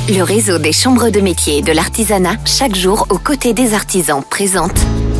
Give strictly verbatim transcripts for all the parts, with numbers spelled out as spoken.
Le réseau des chambres de métiers et de l'artisanat, chaque jour aux côtés des artisans, présente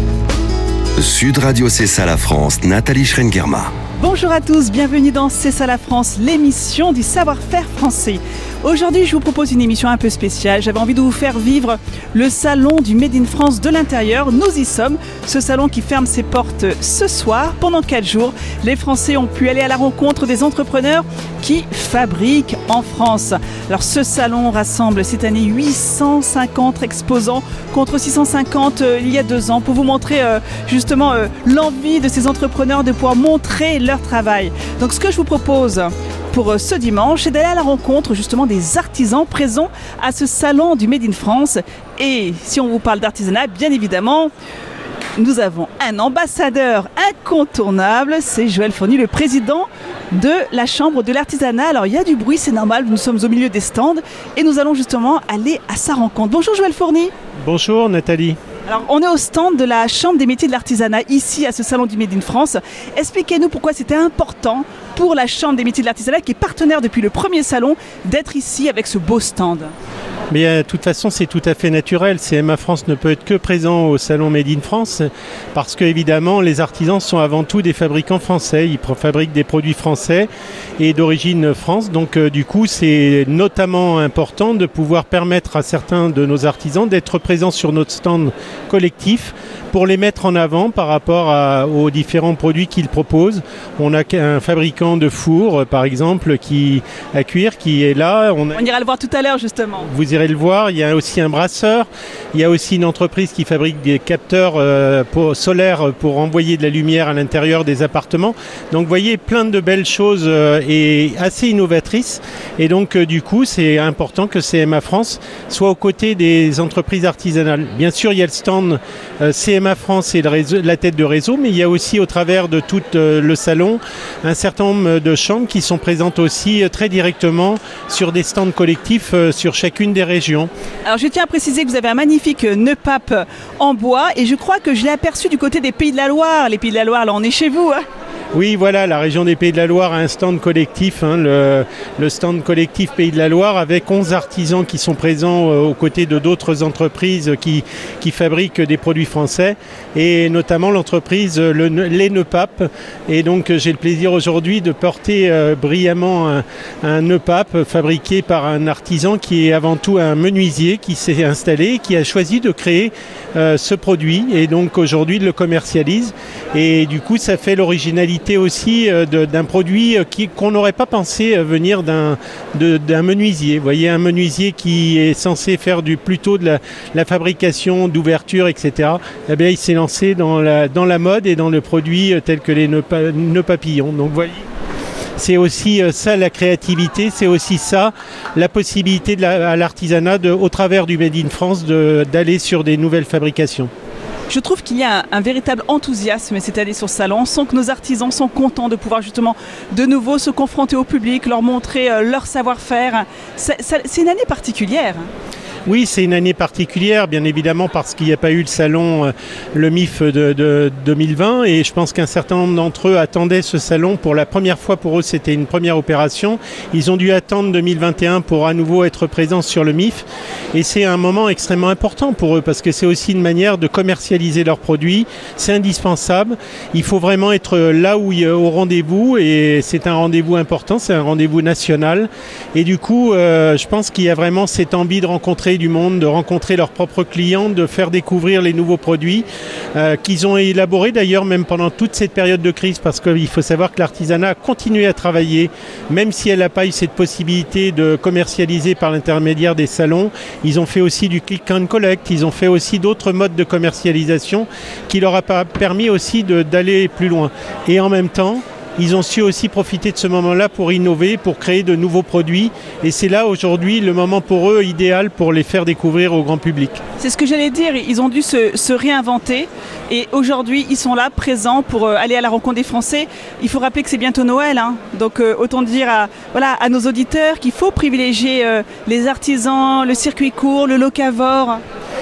Sud Radio C'est ça la France, Nathalie Schrengerma. Bonjour à tous, bienvenue dans C'est ça la France, l'émission du savoir-faire français. Aujourd'hui, je vous propose une émission un peu spéciale. J'avais envie de vous faire vivre le salon du Made in France de l'intérieur. Nous y sommes. Ce salon qui ferme ses portes ce soir. Pendant quatre jours, les Français ont pu aller à la rencontre des entrepreneurs qui fabriquent en France. Alors, ce salon rassemble cette année huit cent cinquante exposants contre six cent cinquante euh, il y a deux ans pour vous montrer euh, justement euh, l'envie de ces entrepreneurs de pouvoir montrer leur travail. Donc, ce que je vous propose pour ce dimanche, c'est d'aller à la rencontre justement des artisans présents à ce salon du Made in France. Et si on vous parle d'artisanat, bien évidemment, nous avons un ambassadeur incontournable, c'est Joël Fourny, le président de la Chambre de l'artisanat. Alors il y a du bruit, c'est normal, nous sommes au milieu des stands et nous allons justement aller à sa rencontre. Bonjour Joël Fourny. Bonjour Nathalie. Alors, on est au stand de la Chambre des métiers de l'artisanat, ici à ce salon du Made in France. Expliquez-nous pourquoi c'était important pour la Chambre des métiers de l'artisanat, qui est partenaire depuis le premier salon, d'être ici avec ce beau stand. Mais de toute façon, c'est tout à fait naturel. C M A France ne peut être que présent au salon Made in France parce que, évidemment, les artisans sont avant tout des fabricants français. Ils fabriquent des produits français et d'origine France. Donc, euh, du coup, c'est notamment important de pouvoir permettre à certains de nos artisans d'être présents sur notre stand collectif pour les mettre en avant par rapport à, aux différents produits qu'ils proposent. On a un fabricant de fours, par exemple, qui, à cuire, qui est là. On, a... On ira le voir tout à l'heure, justement. Vous irez le voir. Il y a aussi un brasseur. Il y a aussi une entreprise qui fabrique des capteurs euh, pour, solaires pour envoyer de la lumière à l'intérieur des appartements. Donc, vous voyez, plein de belles choses euh, et assez innovatrices. Et donc, euh, du coup, c'est important que C M A France soit aux côtés des entreprises artisanales. Bien sûr, il y a le stand euh, C M A France et le réseau, la tête de réseau, mais il y a aussi au travers de tout euh, le salon un certain nombre de chambres qui sont présentes aussi euh, très directement sur des stands collectifs euh, sur chacune des régions. Alors je tiens à préciser que vous avez un magnifique nœud pape en bois et je crois que je l'ai aperçu du côté des Pays de la Loire. Les Pays de la Loire, là on est chez vous, hein. Oui, voilà, la région des Pays de la Loire a un stand collectif, hein, le, le stand collectif Pays de la Loire, avec onze artisans qui sont présents euh, aux côtés de d'autres entreprises qui, qui fabriquent des produits français, et notamment l'entreprise le, Les Nœuds Papes. Et donc, j'ai le plaisir aujourd'hui de porter euh, brillamment un, un nœud pape fabriqué par un artisan qui est avant tout un menuisier qui s'est installé, qui a choisi de créer euh, ce produit, et donc aujourd'hui il le commercialise. Et du coup, ça fait l'originalité aussi euh, de, d'un produit euh, qui, qu'on n'aurait pas pensé euh, venir d'un, de, d'un menuisier. Vous voyez, un menuisier qui est censé faire du, plutôt de la, la fabrication d'ouverture, et cetera. Eh bien, il s'est lancé dans la, dans la mode et dans le produit euh, tel que les nœuds, pa- nœuds papillons. Donc, voyez. C'est aussi euh, ça la créativité, c'est aussi ça la possibilité de la, à l'artisanat de, au travers du Made in France de, d'aller sur des nouvelles fabrications. Je trouve qu'il y a un, un véritable enthousiasme cette année sur ce salon. On sent que nos artisans sont contents de pouvoir justement de nouveau se confronter au public, leur montrer euh, leur savoir-faire. C'est, ça, c'est une année particulière. Oui, c'est une année particulière, bien évidemment, parce qu'il n'y a pas eu le salon, euh, le M I F de, de deux mille vingt, et je pense qu'un certain nombre d'entre eux attendaient ce salon pour la première fois. Pour eux, c'était une première opération. Ils ont dû attendre deux mille vingt et un pour à nouveau être présents sur le M I F, et c'est un moment extrêmement important pour eux, parce que c'est aussi une manière de commercialiser leurs produits. C'est indispensable. Il faut vraiment être là où il, au rendez-vous, et c'est un rendez-vous important, c'est un rendez-vous national. Et du coup, euh, je pense qu'il y a vraiment cette envie de rencontrer du monde, de rencontrer leurs propres clients, de faire découvrir les nouveaux produits euh, qu'ils ont élaborés d'ailleurs même pendant toute cette période de crise, parce qu'il faut savoir que l'artisanat a continué à travailler, même si elle n'a pas eu cette possibilité de commercialiser par l'intermédiaire des salons. Ils ont fait aussi du click and collect, ils ont fait aussi d'autres modes de commercialisation qui leur a permis aussi de, d'aller plus loin. Et en même temps, ils ont su aussi profiter de ce moment-là pour innover, pour créer de nouveaux produits. Et c'est là aujourd'hui le moment pour eux idéal pour les faire découvrir au grand public. C'est ce que j'allais dire, ils ont dû se, se réinventer. Et aujourd'hui, ils sont là, présents pour euh, aller à la rencontre des Français. Il faut rappeler que c'est bientôt Noël. Hein. Donc euh, autant dire à, voilà, à nos auditeurs qu'il faut privilégier euh, les artisans, le circuit court, le locavore.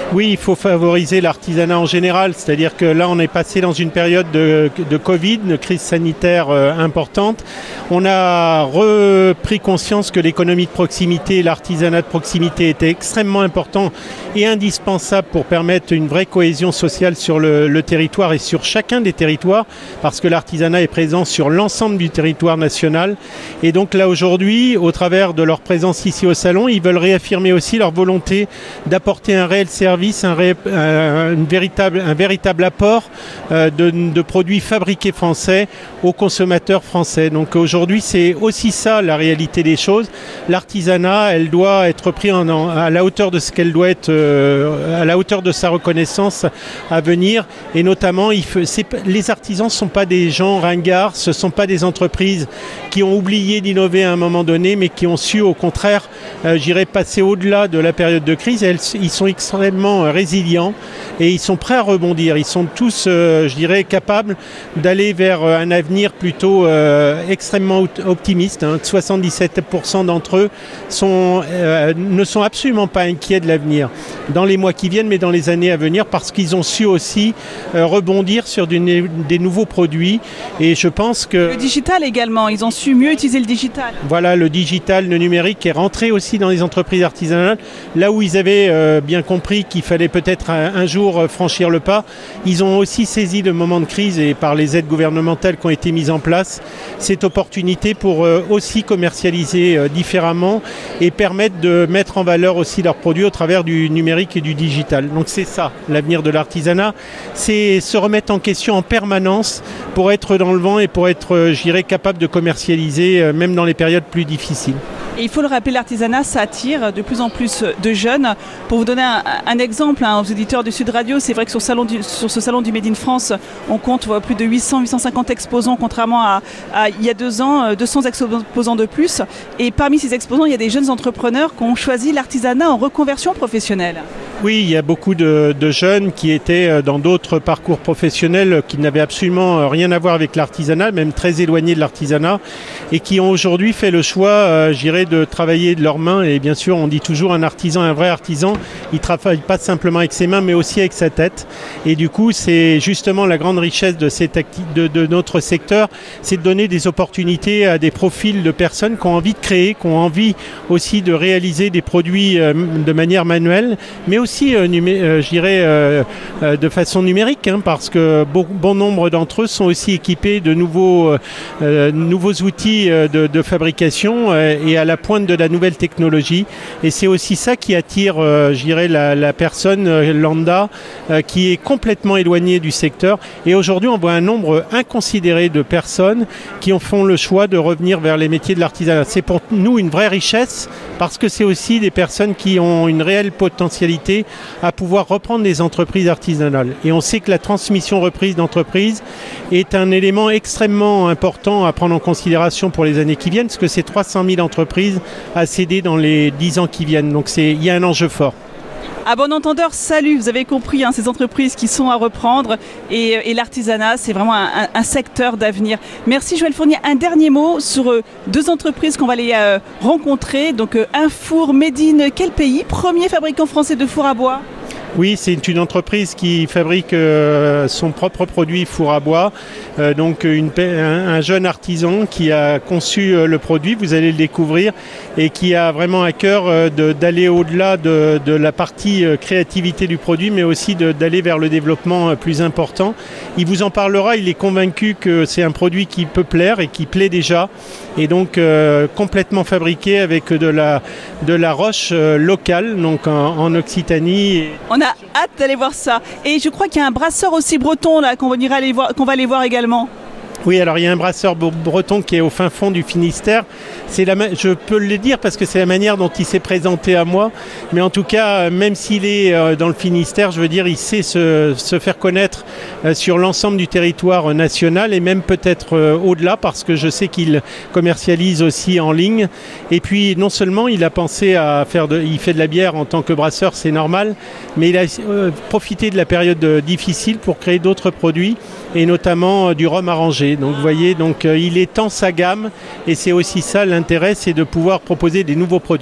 Oui, il faut favoriser l'artisanat en général, c'est-à-dire que là on est passé dans une période de, de Covid, de crise sanitaire euh, importante. On a repris conscience que l'économie de proximité, l'artisanat de proximité était extrêmement important et indispensable pour permettre une vraie cohésion sociale sur le, le territoire et sur chacun des territoires, parce que l'artisanat est présent sur l'ensemble du territoire national. Et donc là aujourd'hui, au travers de leur présence ici au salon, ils veulent réaffirmer aussi leur volonté d'apporter un réel service Un, ré, euh, une véritable, un véritable apport euh, de, de produits fabriqués français aux consommateurs français. Donc aujourd'hui, c'est aussi ça la réalité des choses. L'artisanat, elle doit être prise en, en, à la hauteur de ce qu'elle doit être, euh, à la hauteur de sa reconnaissance à venir. Et notamment, il faut, c'est, les artisans ne sont pas des gens ringards, ce ne sont pas des entreprises qui ont oublié d'innover à un moment donné, mais qui ont su au contraire, euh, j'irais passer au-delà de la période de crise. Elles, ils sont extrêmement résilients et ils sont prêts à rebondir. Ils sont tous, euh, je dirais, capables d'aller vers un avenir plutôt euh, extrêmement optimiste. Hein. soixante-dix-sept pour cent d'entre eux sont, euh, ne sont absolument pas inquiets de l'avenir dans les mois qui viennent, mais dans les années à venir, parce qu'ils ont su aussi euh, rebondir sur du, des nouveaux produits. Et je pense que... Le digital également, ils ont su mieux utiliser le digital. Voilà, le digital, le numérique est rentré aussi dans les entreprises artisanales, là où ils avaient euh, bien compris qu'il fallait peut-être un, un jour franchir le pas. Ils ont aussi saisi le moment de crise et par les aides gouvernementales qui ont été mises en place, cette opportunité pour euh, aussi commercialiser euh, différemment et permettre de mettre en valeur aussi leurs produits au travers du numérique et du digital. Donc c'est ça, l'avenir de l'artisanat, c'est se remettre en question en permanence pour être dans le vent et pour être, euh, je dirais, capable de commercialiser euh, même dans les périodes plus difficiles. Et il faut le rappeler, l'artisanat, ça attire de plus en plus de jeunes. Pour vous donner un, un exemple, hein, aux auditeurs de Sud Radio, c'est vrai que sur, salon du, sur ce salon du Made in France, on compte ouais, plus de huit cents à huit cent cinquante exposants, contrairement à, à il y a deux ans, deux cents exposants de plus. Et parmi ces exposants, il y a des jeunes entrepreneurs qui ont choisi l'artisanat en reconversion professionnelle. Oui, il y a beaucoup de, de jeunes qui étaient dans d'autres parcours professionnels qui n'avaient absolument rien à voir avec l'artisanat, même très éloignés de l'artisanat, et qui ont aujourd'hui fait le choix, euh, je dirais, de travailler de leurs mains. Et bien sûr, on dit toujours un artisan, un vrai artisan, il ne travaille pas simplement avec ses mains, mais aussi avec sa tête. Et du coup, c'est justement la grande richesse de, cette acti- de, de notre secteur, c'est de donner des opportunités à des profils de personnes qui ont envie de créer, qui ont envie aussi de réaliser des produits euh, de manière manuelle, mais aussi aussi, euh, numé- euh, je dirais, euh, euh, de façon numérique, hein, parce que bon, bon nombre d'entre eux sont aussi équipés de nouveaux, euh, nouveaux outils euh, de, de fabrication euh, et à la pointe de la nouvelle technologie. Et c'est aussi ça qui attire, euh, je dirais, la, la personne euh, lambda euh, qui est complètement éloignée du secteur. Et aujourd'hui, on voit un nombre inconsidéré de personnes qui en font le choix de revenir vers les métiers de l'artisanat. C'est pour nous une vraie richesse, parce que c'est aussi des personnes qui ont une réelle potentialité à pouvoir reprendre des entreprises artisanales. Et on sait que la transmission reprise d'entreprise est un élément extrêmement important à prendre en considération pour les années qui viennent, parce que c'est trois cent mille entreprises à céder dans les dix ans qui viennent. Donc c'est, il y a un enjeu fort. À bon entendeur, salut, vous avez compris, hein, ces entreprises qui sont à reprendre et, et l'artisanat, c'est vraiment un, un, un secteur d'avenir. Merci Joël Fournier. Un dernier mot sur euh, deux entreprises qu'on va aller euh, rencontrer. Donc euh, un four made in quel pays? Premier fabricant français de four à bois. Oui, c'est une entreprise qui fabrique euh, son propre produit four à bois. Euh, donc une, un, un jeune artisan qui a conçu euh, le produit, vous allez le découvrir, et qui a vraiment à cœur euh, de, d'aller au-delà de, de la partie euh, créativité du produit, mais aussi de, d'aller vers le développement euh, plus important. Il vous en parlera, il est convaincu que c'est un produit qui peut plaire et qui plaît déjà, et donc euh, complètement fabriqué avec de la, de la roche euh, locale, donc en, en Occitanie. Et... On a hâte d'aller voir ça. Et je crois qu'il y a un brasseur aussi breton là qu'on va aller voir, qu'on va aller voir également. Oui, alors il y a un brasseur breton qui est au fin fond du Finistère. C'est la ma- je peux le dire parce que c'est la manière dont il s'est présenté à moi. Mais en tout cas, même s'il est euh, dans le Finistère, je veux dire, il sait se, se faire connaître euh, sur l'ensemble du territoire national et même peut-être euh, au-delà, parce que je sais qu'il commercialise aussi en ligne. Et puis, non seulement il a pensé à faire de, il fait de la bière en tant que brasseur, c'est normal, mais il a euh, profité de la période euh, difficile pour créer d'autres produits, et notamment euh, du rhum arrangé. Donc vous voyez, donc, euh, il étend sa gamme, et c'est aussi ça l'intérêt, c'est de pouvoir proposer des nouveaux produits.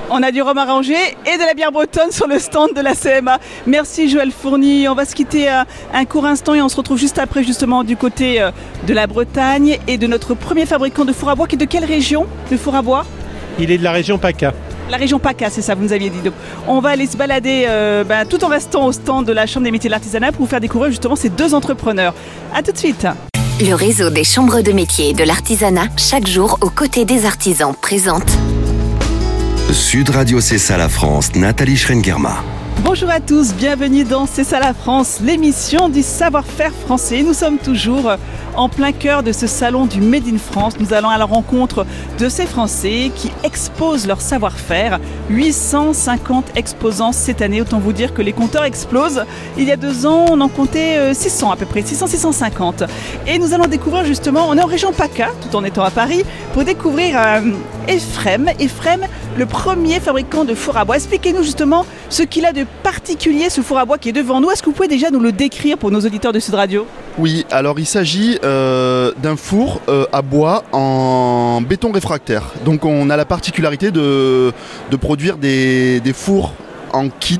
On a du rhum arrangé et de la bière bretonne sur le stand de la C M A. Merci Joël Fourny. On va se quitter un, un court instant et on se retrouve juste après justement du côté de la Bretagne et de notre premier fabricant de four à bois qui est de quelle région de four à bois? Il est de la région PACA. La région PACA, c'est ça, vous nous aviez dit. Donc, on va aller se balader euh, ben, tout en restant au stand de la Chambre des métiers de l'artisanat pour vous faire découvrir justement ces deux entrepreneurs. A tout de suite. Le réseau des chambres de métiers et de l'artisanat, chaque jour aux côtés des artisans, présente Sud Radio C'est ça la France, Nathalie Schrengerma. Bonjour à tous, bienvenue dans C'est ça la France, l'émission du savoir-faire français. Nous sommes toujours en plein cœur de ce salon du Made in France. Nous allons à la rencontre de ces Français qui exposent leur savoir-faire. huit cent cinquante exposants cette année, autant vous dire que les compteurs explosent. Il y a deux ans, on en comptait six cents à peu près, six cents à six cent cinquante. Et nous allons découvrir justement, on est en région PACA, tout en étant à Paris, pour découvrir euh, Ephrem. Ephrem, le premier fabricant de four à bois. Expliquez-nous justement ce qu'il a de particulier, ce four à bois qui est devant nous. Est-ce que vous pouvez déjà nous le décrire pour nos auditeurs de Sud Radio ? Oui, alors il s'agit euh, d'un four euh, à bois en béton réfractaire. Donc on a la particularité de, de produire des, des fours en kit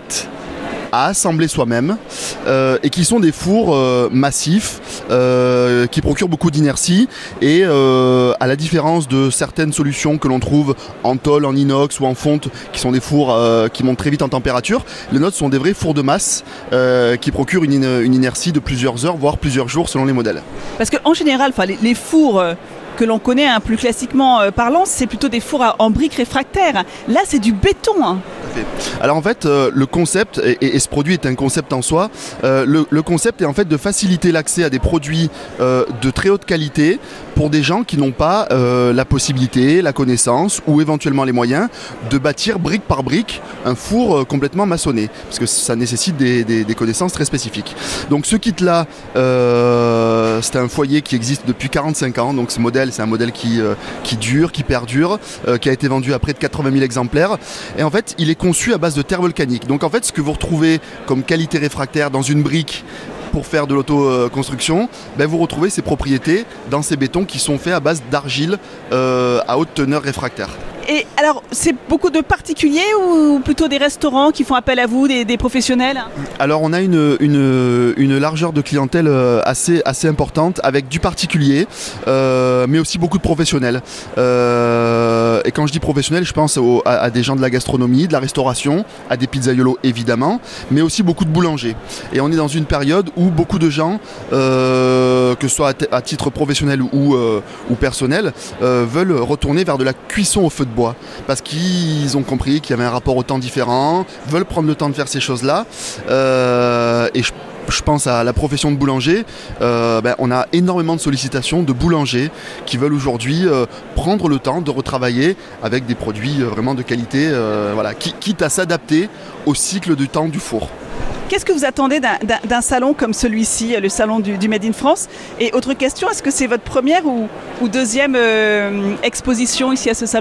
à assembler soi-même euh, et qui sont des fours euh, massifs euh, qui procurent beaucoup d'inertie et euh, à la différence de certaines solutions que l'on trouve en tôle, en inox ou en fonte qui sont des fours euh, qui montent très vite en température, les nôtres sont des vrais fours de masse euh, qui procurent une, une inertie de plusieurs heures voire plusieurs jours selon les modèles. Parce qu'en général, les, les fours euh... que l'on connaît hein, plus classiquement euh, parlant, c'est plutôt des fours en briques réfractaires. Là, c'est du béton. Hein. Alors en fait, euh, le concept, et, et ce produit est un concept en soi, euh, le, le concept est en fait de faciliter l'accès à des produits euh, de très haute qualité pour des gens qui n'ont pas euh, la possibilité, la connaissance ou éventuellement les moyens de bâtir brique par brique un four euh, complètement maçonné, parce que ça nécessite des, des, des connaissances très spécifiques. Donc ce kit-là, euh, c'est un foyer qui existe depuis quarante-cinq ans, donc ce modèle, c'est un modèle qui, euh, qui dure, qui perdure, euh, qui a été vendu à près de quatre-vingt mille exemplaires, et en fait, il est conçu à base de terre volcanique. Donc en fait, ce que vous retrouvez comme qualité réfractaire dans une brique pour faire de l'autoconstruction, ben vous retrouvez ces propriétés dans ces bétons qui sont faits à base d'argile euh, à haute teneur réfractaire. Et alors, c'est beaucoup de particuliers ou plutôt des restaurants qui font appel à vous, des, des professionnels ? Alors, on a une, une, une largeur de clientèle assez, assez importante avec du particulier, euh, mais aussi beaucoup de professionnels. Euh, et quand je dis professionnels, je pense au, à, à des gens de la gastronomie, de la restauration, à des pizzaiolos évidemment, mais aussi beaucoup de boulangers. Et on est dans une période où beaucoup de gens, euh, que ce soit à, t- à titre professionnel ou, euh, ou personnel, euh, veulent retourner vers de la cuisson au feu de bois, parce qu'ils ont compris qu'il y avait un rapport au temps différent, veulent prendre le temps de faire ces choses-là, euh, et je, je pense à la profession de boulanger, euh, ben, on a énormément de sollicitations de boulangers qui veulent aujourd'hui euh, prendre le temps de retravailler avec des produits euh, vraiment de qualité, euh, voilà, qui, quitte à s'adapter au cycle du temps du four. Qu'est-ce que vous attendez d'un, d'un, d'un salon comme celui-ci, le salon du, du Made in France ? Et autre question, est-ce que c'est votre première ou, ou deuxième euh, exposition ici à ce salon ?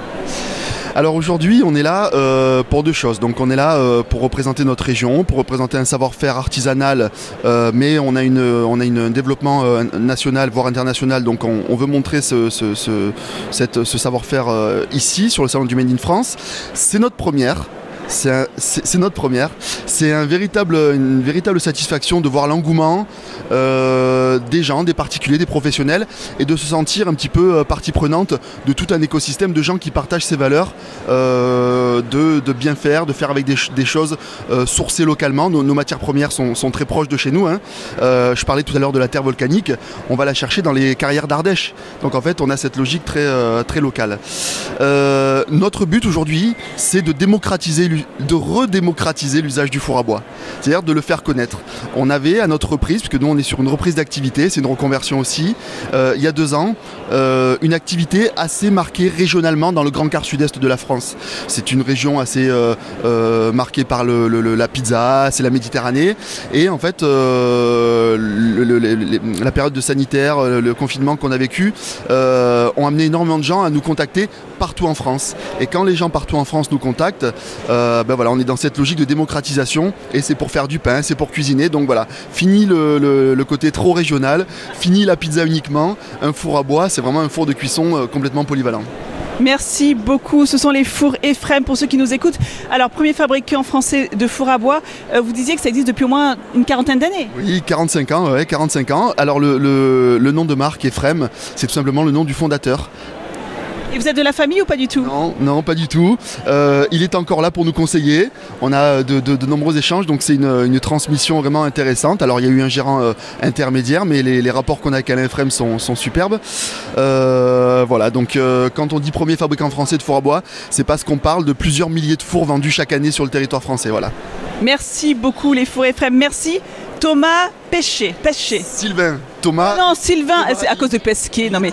Alors aujourd'hui, on est là euh, pour deux choses. Donc on est là euh, pour représenter notre région, pour représenter un savoir-faire artisanal, euh, mais on a une, on a une, un développement euh, national, voire international. Donc on, on veut montrer ce, ce, ce, cette, ce savoir-faire euh, ici, sur le salon du Made in France. C'est notre première. C'est, un, c'est, c'est notre première. C'est un véritable, une véritable satisfaction de voir l'engouement euh, des gens, des particuliers, des professionnels, et de se sentir un petit peu euh, partie prenante de tout un écosystème de gens qui partagent ces valeurs, euh, de, de bien faire, de faire avec des, des choses euh, sourcées localement. Nos, nos matières premières sont, sont très proches de chez nous. Hein. Euh, je parlais tout à l'heure de la terre volcanique. On va la chercher dans les carrières d'Ardèche. Donc en fait, on a cette logique très, euh, très locale. Euh, notre but aujourd'hui, c'est de démocratiser de redémocratiser l'usage du four à bois, c'est-à-dire de le faire connaître. On avait à notre reprise, puisque nous on est sur une reprise d'activité, c'est une reconversion aussi, euh, il y a deux ans, euh, une activité assez marquée régionalement dans le grand quart sud-est de la France. C'est une région assez euh, euh, marquée par le, le, la pizza, c'est la Méditerranée, et en fait euh, le, le, le, la période de sanitaire, le, le confinement qu'on a vécu, euh, ont amené énormément de gens à nous contacter partout en France. Et quand les gens partout en France nous contactent, euh, ben voilà, on est dans cette logique de démocratisation, et c'est pour faire du pain, c'est pour cuisiner. Donc voilà, fini le, le, le côté trop régional, fini la pizza uniquement, un four à bois, c'est vraiment un four de cuisson euh, complètement polyvalent. Merci beaucoup. Ce sont les fours Ephrem pour ceux qui nous écoutent. Alors, premier fabricant français de fours à bois, euh, vous disiez que ça existe depuis au moins une quarantaine d'années. Oui, quarante-cinq ans, ouais, quarante-cinq ans. Alors, le, le, le nom de marque Ephrem, c'est tout simplement le nom du fondateur. Et vous êtes de la famille ou pas du tout? Non, non, pas du tout. Euh, il est encore là pour nous conseiller. On a de, de, de nombreux échanges, donc c'est une, une transmission vraiment intéressante. Alors il y a eu un gérant euh, intermédiaire, mais les, les rapports qu'on a avec Alain Ephrem sont, sont superbes. Euh, voilà, donc euh, quand on dit premier fabricant français de fours à bois, c'est parce qu'on parle de plusieurs milliers de fours vendus chaque année sur le territoire français. Voilà. Merci beaucoup les fours Ephrem. Merci Thomas Pesquet. Pesquet. Sylvain, Thomas. Non, Sylvain, Thomas, c'est à cause de Pesquet. Non mais.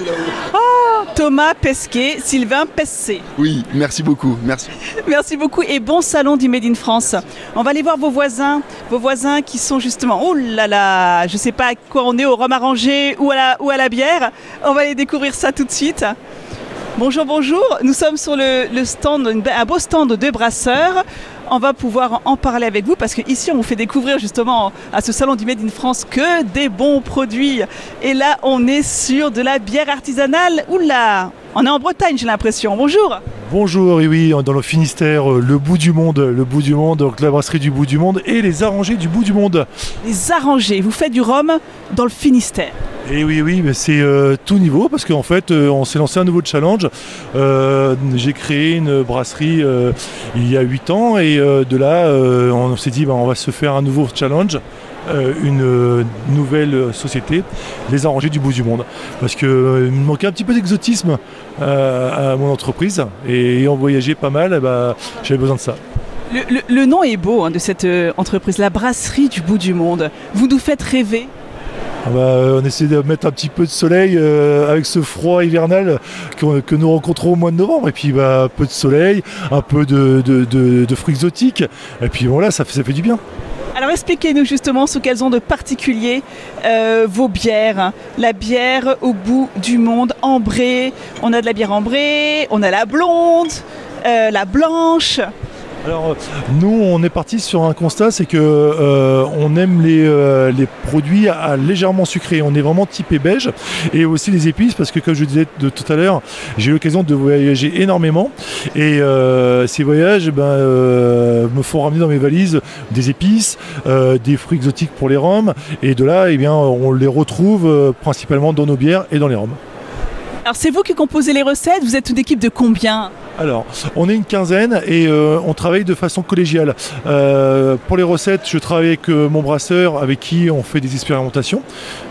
Oh, Thomas Pesquet, Sylvain Pesquet. Oui, merci beaucoup, merci. Merci beaucoup et bon salon du Made in France. On va aller voir vos voisins, vos voisins qui sont justement, oh là là, je sais pas à quoi on est, au rhum arrangé ou à la, ou à la bière. On va aller découvrir ça tout de suite. Bonjour, bonjour. Nous sommes sur le, le stand, un beau stand de brasseurs. On va pouvoir en parler avec vous parce qu'ici on vous fait découvrir justement à ce salon du Made in France que des bons produits. Et là on est sur de la bière artisanale. Oula, on est en Bretagne j'ai l'impression. Bonjour. Bonjour, et oui, dans le Finistère, le bout du monde, le bout du monde, donc la brasserie du bout du monde et les arrangés du bout du monde. Les arrangés, vous faites du rhum dans le Finistère. Et oui, oui, mais c'est euh, tout niveau parce qu'en fait, euh, on s'est lancé un nouveau challenge. Euh, j'ai créé une brasserie euh, il y a huit ans et euh, de là, euh, on s'est dit, bah, on va se faire un nouveau challenge. Euh, une euh, nouvelle société, les arrangés du bout du monde. Parce qu'il euh, me manquait un petit peu d'exotisme euh, à mon entreprise et ayant voyagé pas mal, eh ben, j'avais besoin de ça. Le, le, le nom est beau hein, de cette euh, entreprise, la brasserie du bout du monde. Vous nous faites rêver. Ah bah, on essaie de mettre un petit peu de soleil euh, avec ce froid hivernal que, que nous rencontrons au mois de novembre. Et puis bah, un peu de soleil, un peu de, de, de, de fruits exotiques. Et puis voilà, ça fait, ça fait du bien. Alors expliquez-nous justement ce qu'elles ont de particulier, euh, vos bières. La bière au bout du monde, ambrée. On a de la bière ambrée, on a la blonde, euh, la blanche. Alors nous on est parti sur un constat, c'est que euh, on aime les, euh, les produits à, à légèrement sucrés. On est vraiment typé beige et aussi les épices parce que comme je disais de tout à l'heure, j'ai eu l'occasion de voyager énormément et euh, ces voyages ben, euh, me font ramener dans mes valises des épices, euh, des fruits exotiques pour les rhums et de là eh bien, on les retrouve euh, principalement dans nos bières et dans les rhums. Alors c'est vous qui composez les recettes, vous êtes une équipe de combien ? Alors, on est une quinzaine et euh, on travaille de façon collégiale. Euh, pour les recettes, je travaille avec euh, mon brasseur avec qui on fait des expérimentations.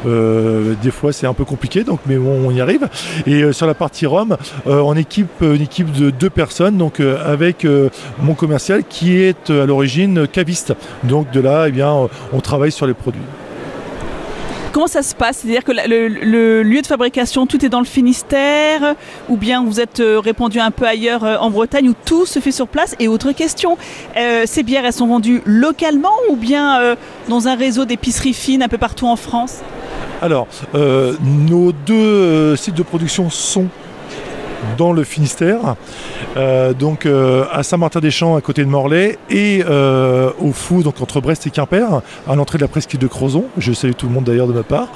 Euh, des fois, c'est un peu compliqué, donc, mais bon, on y arrive. Et euh, sur la partie rhum, euh, on équipe une équipe de deux personnes, donc euh, avec euh, mon commercial qui est euh, à l'origine caviste. Donc de là, eh bien, on travaille sur les produits. Comment ça se passe? C'est-à-dire que le, le lieu de fabrication, tout est dans le Finistère ou bien vous êtes répandu un peu ailleurs en Bretagne où tout se fait sur place? Et autre question, euh, ces bières, elles sont vendues localement ou bien euh, dans un réseau d'épiceries fines un peu partout en France? Alors, euh, nos deux euh, sites de production sont dans le Finistère, euh, donc euh, à Saint-Martin-des-Champs à côté de Morlaix et euh, au Fou, donc entre Brest et Quimper, à l'entrée de la presqu'île de Crozon. Je salue tout le monde d'ailleurs de ma part.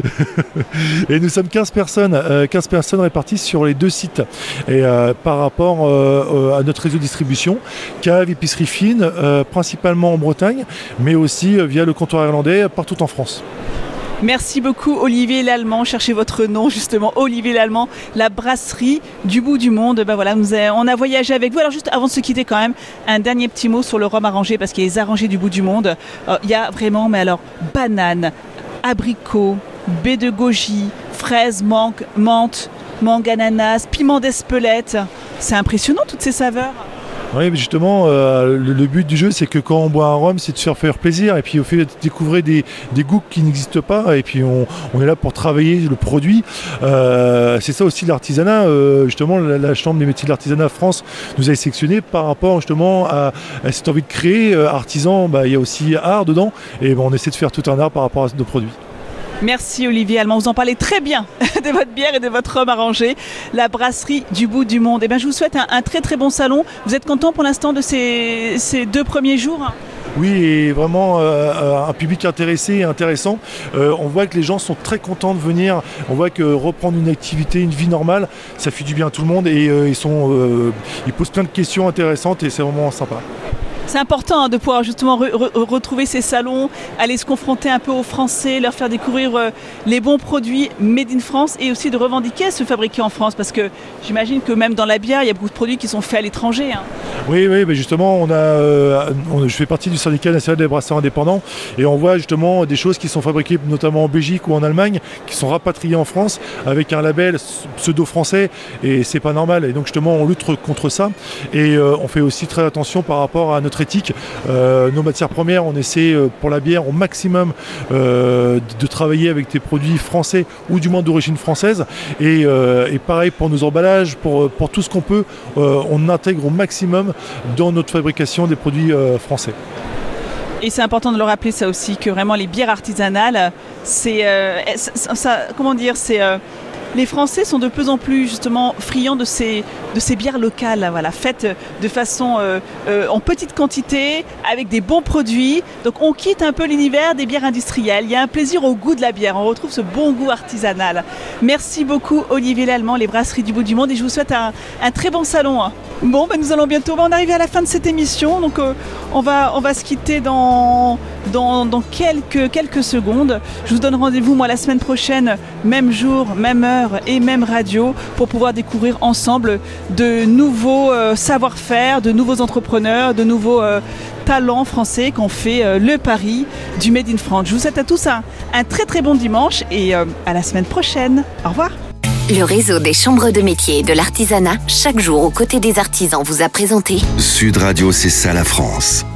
Et nous sommes quinze personnes, euh, quinze personnes réparties sur les deux sites. Et euh, par rapport euh, à notre réseau de distribution, cave, épicerie fine, euh, principalement en Bretagne, mais aussi euh, via le comptoir irlandais partout en France. Merci beaucoup Olivier Lallemand, cherchez votre nom justement, Olivier Lallemand, la brasserie du bout du monde. Ben voilà, nous a, on a voyagé avec vous. Alors juste avant de se quitter quand même, un dernier petit mot sur le rhum arrangé parce qu'il y a les arrangés du bout du monde. Euh, il y a vraiment, mais alors, banane, abricot, baie de goji, fraise, mangue, menthe, mangue ananas, piment d'Espelette. C'est impressionnant toutes ces saveurs. Oui, justement, euh, le, le but du jeu, c'est que quand on boit un rhum, c'est de se faire faire plaisir et puis au fait de découvrir des, des goûts qui n'existent pas et puis on, on est là pour travailler le produit. Euh, c'est ça aussi l'artisanat. Euh, justement, la, la Chambre des métiers de l'artisanat France nous a sélectionné par rapport justement à, à cette envie de créer. Euh, artisan, bah, il y a aussi art dedans et bah, on essaie de faire tout un art par rapport à nos produits. Merci Olivier Lallemand, vous en parlez très bien de votre bière et de votre rhum arrangé, la brasserie du bout du monde. Et bien, je vous souhaite un, un très très bon salon. Vous êtes content pour l'instant de ces, ces deux premiers jours? oui, et vraiment euh, un public intéressé et intéressant. Euh, on voit que les gens sont très contents de venir. On voit que reprendre une activité, une vie normale, ça fait du bien à tout le monde et euh, ils, sont, euh, ils posent plein de questions intéressantes et c'est vraiment sympa. C'est important hein, de pouvoir justement re- re- retrouver ces salons, aller se confronter un peu aux Français, leur faire découvrir euh, les bons produits made in France et aussi de revendiquer à se fabriquer en France parce que j'imagine que même dans la bière, il y a beaucoup de produits qui sont faits à l'étranger. Hein. Oui, oui, mais justement, on a, euh, on, je fais partie du syndicat national des brasseurs indépendants et on voit justement des choses qui sont fabriquées notamment en Belgique ou en Allemagne, qui sont rapatriées en France avec un label pseudo-français et c'est pas normal. Et donc justement, on lutte contre ça et euh, on fait aussi très attention par rapport à notre éthique. Euh, nos matières premières, on essaie euh, pour la bière au maximum euh, de travailler avec des produits français ou du moins d'origine française et, euh, et pareil pour nos emballages, pour, pour tout ce qu'on peut, euh, on intègre au maximum dans notre fabrication des produits euh, français. Et c'est important de le rappeler ça aussi, que vraiment les bières artisanales, c'est, euh, ça, ça, comment dire, c'est... Euh, les Français sont de plus en plus justement friands de ces, de ces bières locales, voilà, faites de façon euh, euh, en petite quantité, avec des bons produits. Donc on quitte un peu l'univers des bières industrielles. Il y a un plaisir au goût de la bière. On retrouve ce bon goût artisanal. Merci beaucoup Olivier Lallemand, les Brasseries du Bout du Monde, et je vous souhaite un, un très bon salon. Bon, ben nous allons bientôt, on arrive à la fin de cette émission, donc euh, on, va, on va se quitter dans, dans, dans quelques, quelques secondes. Je vous donne rendez-vous moi la semaine prochaine, même jour, même heure et même radio, pour pouvoir découvrir ensemble de nouveaux euh, savoir-faire, de nouveaux entrepreneurs, de nouveaux euh, talents français qui ont fait euh, le pari du Made in France. Je vous souhaite à tous un, un très très bon dimanche et euh, à la semaine prochaine. Au revoir. Le réseau des chambres de métiers et de l'artisanat, chaque jour aux côtés des artisans, vous a présenté Sud Radio, c'est ça la France.